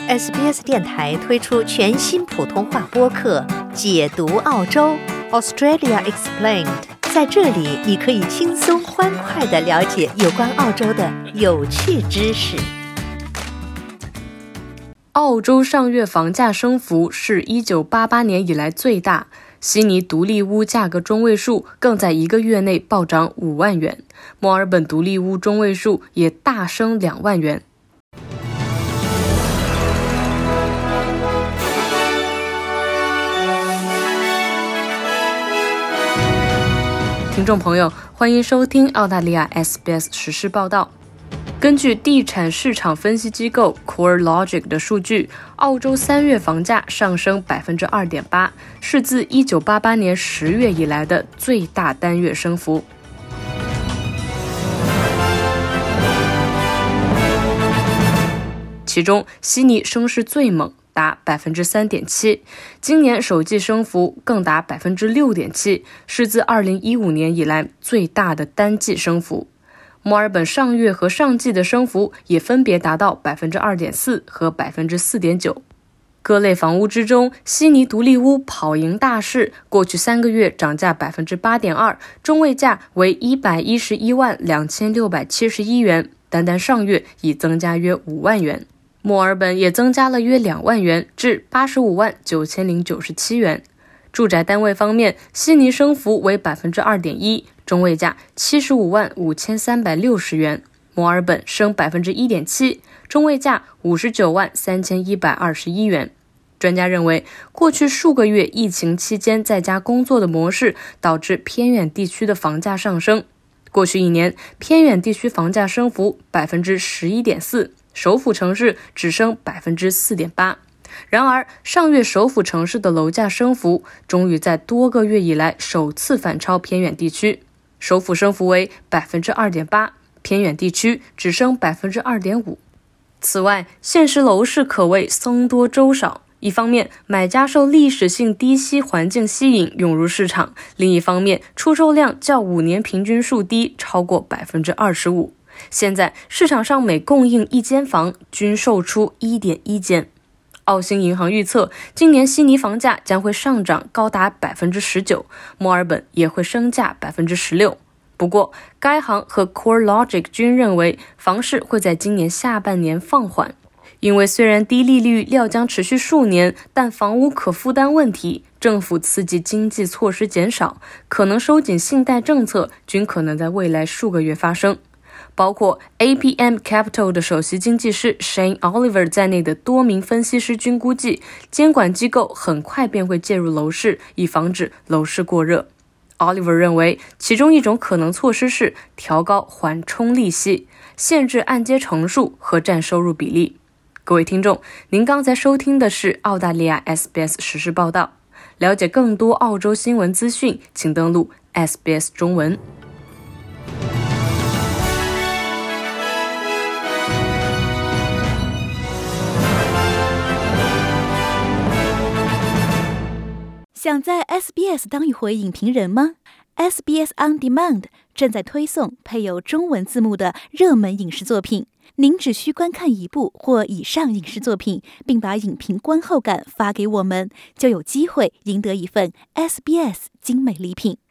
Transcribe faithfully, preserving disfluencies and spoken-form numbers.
S B S 电台推出全新普通话播客《解读澳洲 Australia Explained》，在这里你可以轻松欢快地了解有关澳洲的有趣知识。 澳洲上月房价升幅是一九八八年以来最大，悉尼独立屋价格中位数更在一个月内暴涨五万元，墨尔本独立屋中位数也大升两万元。听众朋友，欢迎收听澳大利亚 S B S 时事报道。根据地产市场分析机构 CoreLogic 的数据，澳洲三月房价上升 百分之二点八， 是自一九八八年十月以来的最大单月升幅。其中悉尼升势最猛，达 百分之三点七， 今年首季升幅更达 百分之六点七， 是自二零一五年以来最大的单季升幅。墨尔本上月和上季的升幅也分别达到 百分之二点四 和 百分之四点九。 各类房屋之中，悉尼独立屋跑赢大市，过去三个月涨价 百分之八点二， 中位价为一百一十一万两千六百七十一元，单单上月已增加约五万元。墨尔本也增加了约两万元，至八十五万九千零九十七元。住宅单位方面，悉尼升幅为 百分之二点一， 中位价七十五万五千三百六十元；墨尔本升 百分之一点七， 中位价五十九万三千一百二十一元。专家认为，过去数个月疫情期间在家工作的模式导致偏远地区的房价上升。过去一年，偏远地区房价升幅 百分之十一点四，首府城市只升 百分之四点八。 然而上月首府城市的楼价升幅终于在多个月以来首次反超偏远地区，首府升幅为 百分之二点八， 偏远地区只升 百分之二点五。 此外，现实楼市可谓僧多粥少，一方面买家受历史性低息环境吸引涌入市场，另一方面出售量较五年平均数低超过 百分之二十五。 现在市场上每供应一间房均售出 一点一间。澳新银行预测，今年悉尼房价将会上涨高达 百分之十九， 墨尔本也会升价 百分之十六。 不过该行和 CoreLogic 均认为房市会在今年下半年放缓，因为虽然低利率料将持续数年，但房屋可负担问题、政府刺激经济措施减少、可能收紧信贷政策均可能在未来数个月发生。包括 A P M Capital 的首席经济师 Shane Oliver 在内的多名分析师均估计，监管机构很快便会介入楼市，以防止楼市过热。Oliver 认为，其中一种可能措施是调高缓冲利息、限制按揭成数和占收入比例。各位听众，您刚才收听的是澳大利亚 S B S 时事报道。了解更多澳洲新闻资讯，请登录 S B S 中文。 想在 S B S 当一回影评人吗？ S B S On Demand 正在推送配有中文字幕的热门影视作品，您只需观看一部或以上影视作品，并把影评观后感发给我们，就有机会赢得一份 S B S 精美礼品。